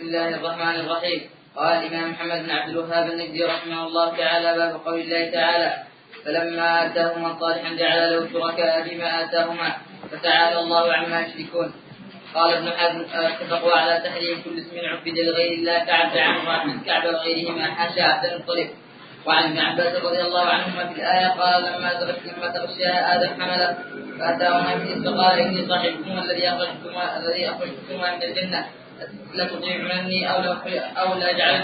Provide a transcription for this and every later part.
الله الرحمن الرحيم. قال الإمام محمد بن عبد الوهاب النجدي رحمه الله تعالى: باب قول الله تعالى: فلما آتاهما صالحا جعل له شركاء فيما آتاهما فتعالى الله عما يشركون. قال ابن حزم: اتفقوا على تحريم كل اسم عبد لغير الله كعبد عمرو بن كعب وغيرهما حاشا عبد المطلب. وعن ابن عباس رضي الله عنهما في الآية قال: لما تغشاها آدم حمله فأتاهما إبليس فقال: إني صاحبكما الذي أخرجتكما من الجنة لتطيعوني أو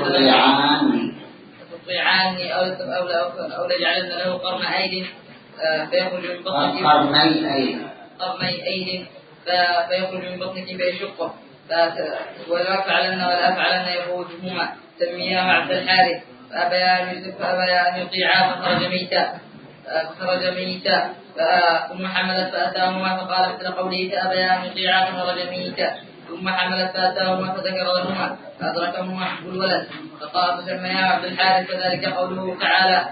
لتطيعاني أو لجعلن له قرن أيد فيخرج من بطنك قرني أيد فيخرج من بطنك فيشقه ولا أفعلن يخرجهما سمياه عبد الحارث فأبيا أن يطيعا فخرج ميتا ثم حملت فأتاهما فقال مثل قوله فأبيا أن يطيعا فخرج ميتا ثم حملت فأتاهما فذكر لهما فأدركهما حب الولد فقال فسمياه عبد الحارث فذلك قوله تعالى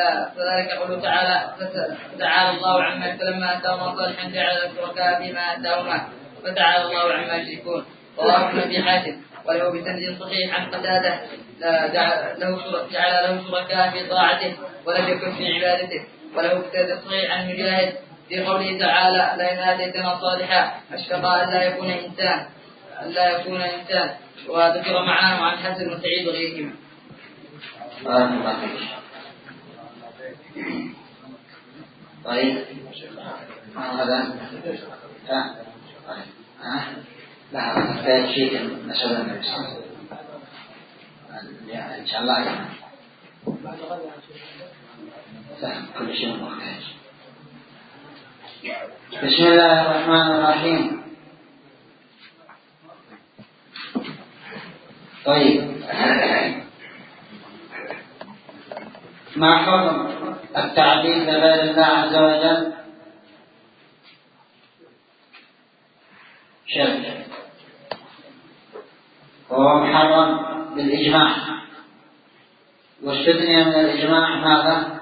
فتعالى الله عما فلما أتاهما صالحا جعل شركاء فيما آتاهما فتعالى الله عما يشركون. رواه ابن أبي حاتم وله بسند صحيح عن قتادة جعل له شركاء في طاعته ولم يكن في عبادته. وله بسند صحيح عن مجاهد في قوله تعالى: لئن آتيتنا صالحا أشفق أن لا يكون إنسان. وذكر معاه عن حسن بن سعيد وغيرهما. طيب هذا لا هذا شيء نسأل النبي صلى الله عليه وسلم إن شاء الله يعني كل شيء محتاج. بسم الله الرحمن الرحيم. طيب ما حكم التعبيد لغير الله عز وجل؟ شرك وهو محرم بالإجماع، واستثني من الإجماع ماذا؟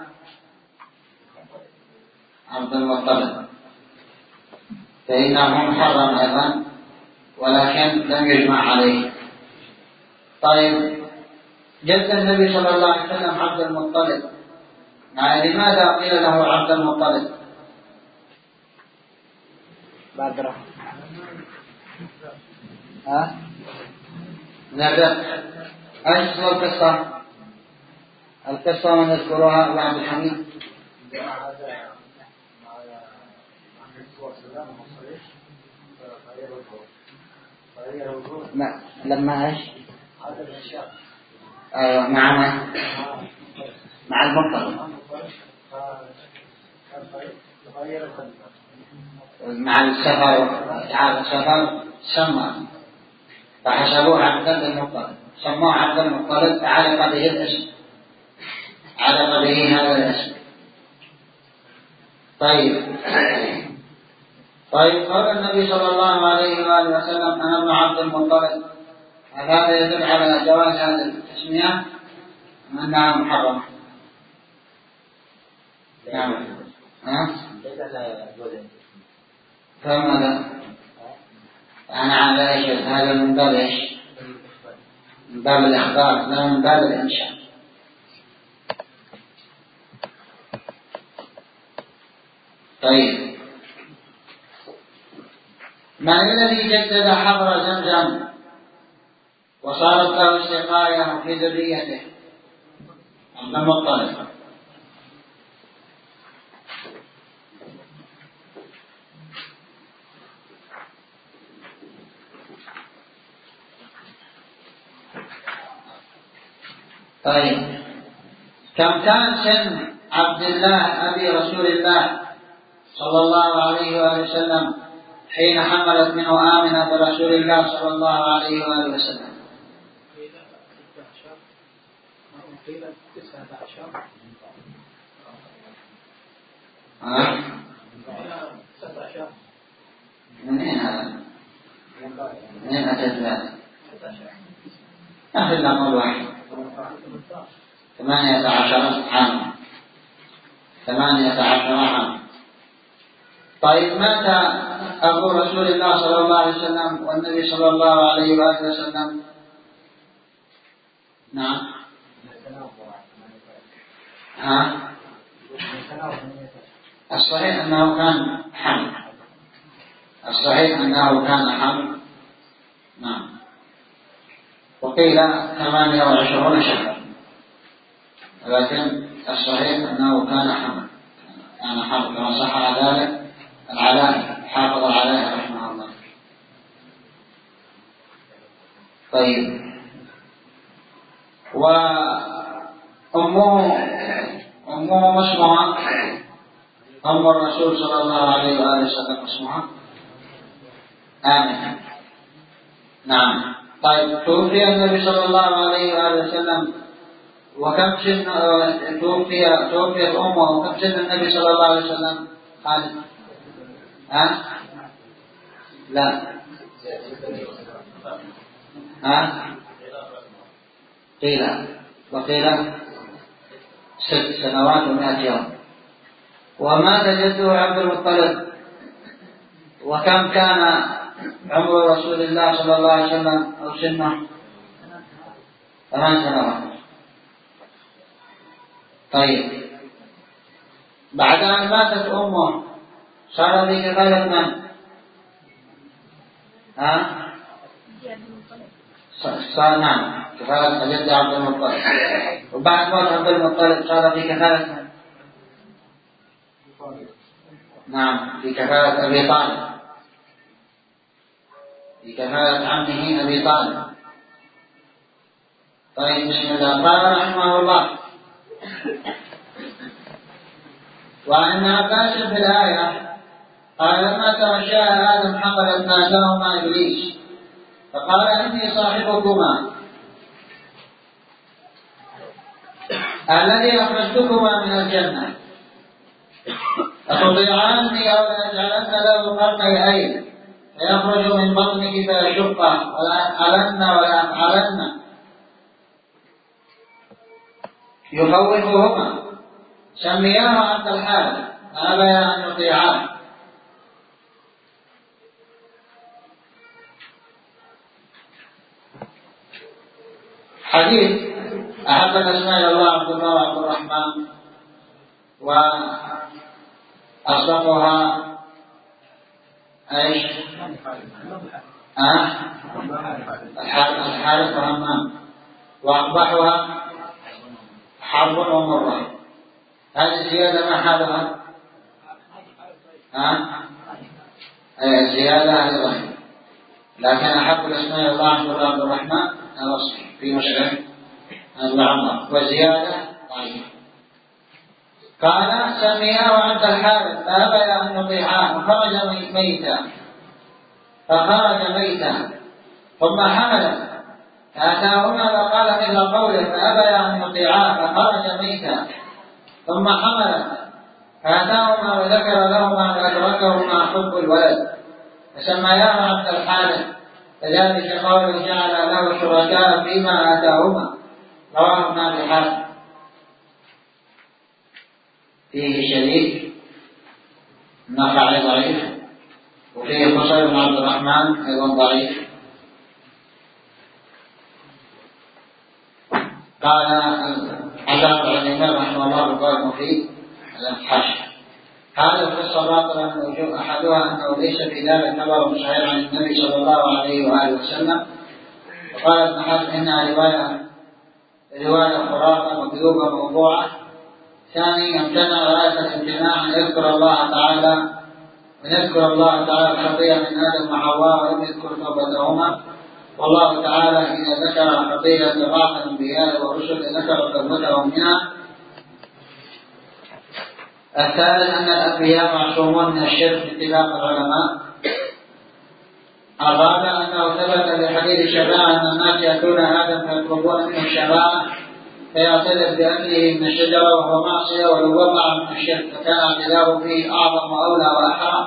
عبد المطلب، فإنه محرم أيضا ولكن لم يجمع عليه. طيب جد النبي صلى الله عليه وسلم عبد المطلب، لماذا قيل له عبد المطلب؟ بدر نبأ ايش هو القصة من يذكرها ابو عبد الحميد؟ لما ايش؟ ايوه مع المطلب مع السفر تعالى السفر سمى فحسبوه عبد المطلب، سموه عبد المطلب علق به الاسم، علق به هذا الاسم. طيب قال النبي صلى الله عليه وآله وسلم أنا ابن عبد المطلب، هذا يدل على جواز هذه التسمية أنها محرمة. نعم فماذا؟ أنا على إيش؟ هذا من باب إيش؟ من باب الإخبار لا من باب الإنشاء. طيب من الذي جدد حفر زمزم وصارت له سقاية في ذريته؟ عبد المطلب. طيب كم كان سن عبد الله أبي رسول الله صلى الله عليه وآله وسلم حين حملت منه آمنة برسول الله صلى الله عليه وآله وسلم؟ قيل 19 من أين هذا؟ من أين أتت هذا؟ أخذ نقول واحد 18 عام 18 عام. طيب مات أبو رسول الله صلى الله عليه وسلم والنبي صلى الله عليه وآله وسلم نعم. ها؟ الصحيح أنه كان حمل. الصحيح أنه كان حمل. نعم. وقيل 28 شهرا، لكن الصحيح أنه كان حمل. كان حمل كما صح ذلك العلاء، حافظ العلاء رحمه الله. طيب. وأمه اسمها أم الرسول صلى الله عليه وآله وسلم اسمها آمنة. نعم. طيب، توفي النبي صلى الله عليه وآله وسلم وكم سن توفيت أمه وكم سن النبي صلى الله عليه وسلم؟ خالد؟ لا. قيل وقيل 6 سنوات و100 يوم. ومات جده عبد المطلب، وكم كان عمر رسول الله صلى الله عليه وسلم أو سنه؟ 8 سنوات. طيب، بعد أن ماتت أمه صار في كفالة من؟ صار نعم كفالة جد عبد المطلب. وبعد موت عبد المطلب صار في كفالة من؟ نعم، في كفالة أبي طالب، في كفالة عمه أبي طالب. طيب، بسم الله. قال رحمه الله: وعن عباس في الآية قال: لما تغشى آدم حملت ناداهما إبليس فقال: إني صاحبكما الذي أخرجتكما من الجنة، أتطيعاني أو لأجعلن له قرني عين فيخرج من بطنك فيشقه ولأفعلن ولأفعلن يخوفهما. سمياه عبد الحارث فأبيا أن يطيعاه. حديث أحب الأسماء إلى الله عبد الله وعبد الرحمن، وأصدقها ايش؟ الحارث وهمام، وأقبحها حرب ومرة. هذه الزيادة ما حالها؟ الزيادة أيضا، لكن أحب الأسماء إلى الله عبد الله وعبد الرحمن الأصل في مسلم العمر، وزيادة طيب. قال: سمياه عبد الحارث فأبى أن يطيعاه فخرج ميتا ثم حمل فأتاهما فقال مثل قوله فأبى أن يطيعاه فخرج ميتا ثم حمل فأتاهما وذكر لهما أن أدركهما حب الولد فسمياه عبد الحارث، فذلك قوله جعل له شركاء فيما آتاهما. رواه ابن أبي حاتم. فيه شريك النخعي ضعيف، وفيه قصير بن عبد الرحمن أيضا ضعيف. قال علامة الإمام رحمه الله القائم فيه الحشر: هذا القصة باطلة من وجوه، أحدها أنه ليس في ذلك خبر صحيح عن النبي صلى الله عليه وآله وسلم. وقال ابن حزم إنها رواية خرافة مكذوبة موضوعة. ثاني، امتنع غاية الامتناع أن يذكر الله تعالى الخطيئة من آدم وحواء ولم يذكر توبتهما، والله تعالى إذا ذكر خطيئة بعض الأنبياء والرسل ذكر توبتهم منها. الثالث، أن الأنبياء معصومون من الشرك باتفاق العلماء. الرابع، أنه ثبت بحديث الشفاعة أن الناس يأتون آدم فيطلبون منه الشفاعة فيعتذر بأكله من الشجرة وهو معصية ولو وقع من الشرك فكان اعتذاره فيه أعظم وأولى وأحرى.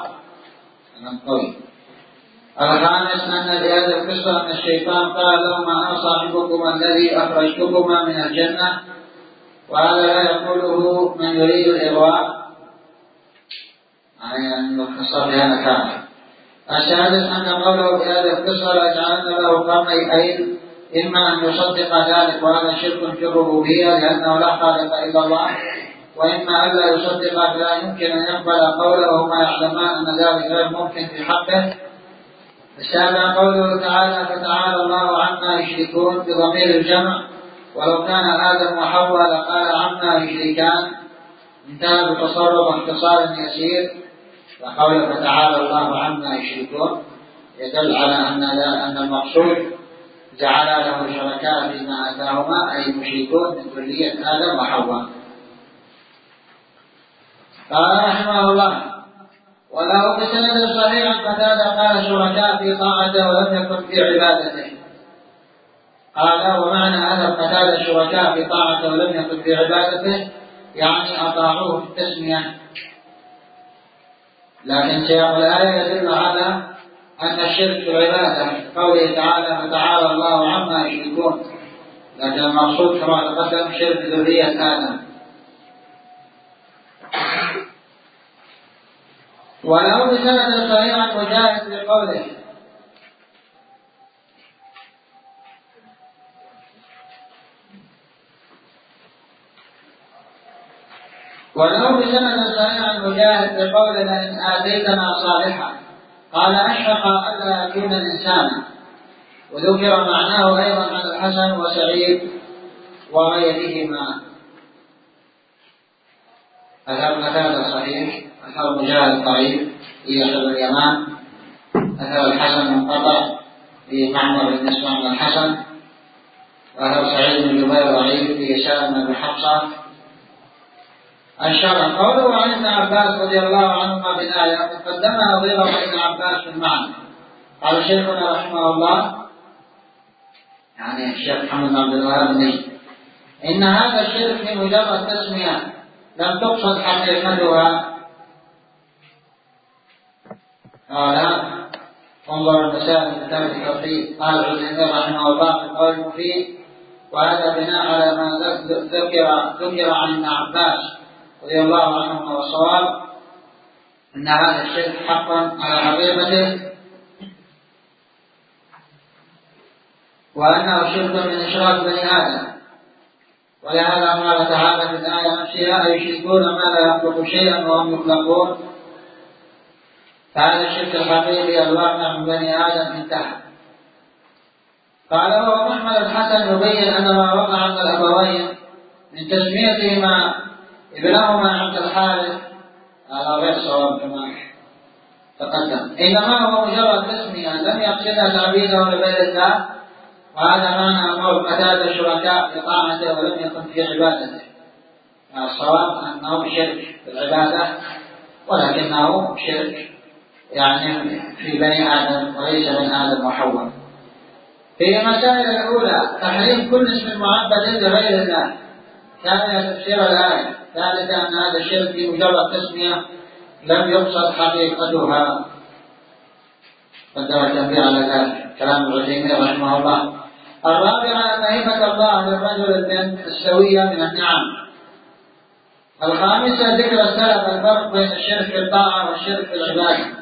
الخامس، أن بهذه القصة أن الشيطان قال لهما: أنا صاحبكما الذي أخرجتكما من الجنة، وهذا لا يقوله من يريد الإغواء، يعني القصة بها نكارة. السادس، أن قوله بهذه القصة لأجعلن له قرني عين إما أن يصدق ذلك وهذا شرك في الربوبية لأنه لا خالق إلا الله، وإما ألا يصدق فلا يمكن أن يقبل قوله وهما يعلمان أن ذلك غير ممكن في حقه. السابع قوله تعالى فتعالى الله عما يشركون بضمير الجمع، ولو كان آدم وحواء لقال عما يشركان، انتهى بتصرف اختصار يسير. وقوله فتعالى الله عما يشركون يدل على أن المقصود جعل له شركاء فيما آتاهما، أي المشركون من ذرية آدم وحواء. قال رحمه الله وله بسند صحيح قتادة قال شركاء في طاعته ولم يكن في عبادته. قال ومعنى أن قتادة شركاء في طاعته ولم يكن في عبادته يعني أطاعوه في التسمية، لكن سياق الآية يدل على أن الشرك في العبادة قوله تعالى فتعالى الله عما يشركون، لكن المقصود كما تقدم شرك ذرية آدم. وله بسند صحيح عن مجاهد بقوله لئن آتيتنا صالحا قال أشفق ألا يكون إنسانا. وذكر معناه أيضا عن الحسن وسعيد وغيرهما. أثر قتادة صحيح، أثر مجاهد ضعيف في أثر اليمان، أثر الحسن منقطع في معمر بالنسبة من الحسن، وأثر سعيد بن جبير ضعيف في هشام بن حفصة. الشرع قوله عن ابن عباس رضي الله عنهما بالآية مقدمها ضيغة ابن عباس في المعنى. قال شيخنا رحمه الله يعني الشيخ محمد بن عبد الوهاب النجدي إن هذا الشرك في مجرد تسمية لم تقصد حقيقتها. قال انظر المسائل في كتاب التوحيد. قال العزيزي رحمه الله في القول المفيد وهذا بناء على ما ذكر عن ابن عباس رضي الله عنهما والصواب ان هذا الشرك حقا على حقيقته، وانه شرك من اشراك بني ادم. ولهذا قال تعالى في الآية نفسها أيشركون ما لا يخلق شيئا وهم يخلقون. فهذا الشرك الحقيقي الواقع من بني آدم انتهى. قال هو محمد الحسن يبين أن ما وقع من الأبوين من تسميتهما ابنهما عبد الحارث هذا غير صواب كما تقدم، إنما هو مجرد تسمية لم يقصدها تعبيده لغير الله، وهذا معنى أمور قتادة شركاء في طاعته ولم يكن في عبادته. الصواب أنه شرك في العبادة ولكنه شرك يعني في بني آدم وليس من آدم وحواء. في المسائل الأولى تحريم كل اسم معبد لغير الله كان تفسير الآية. ثالثا أن هذا الشرك في مجرد تسمية لم يقصد حقيقتها. قدم التنبيه على ذلك كلام العثيمين رحمه الله. الرابعة أن هبة الله للرجل البنت السوية من النعم. الخامسة ذكر السلف الفرق بين الشرك في الطاعة والشرك في العبادة.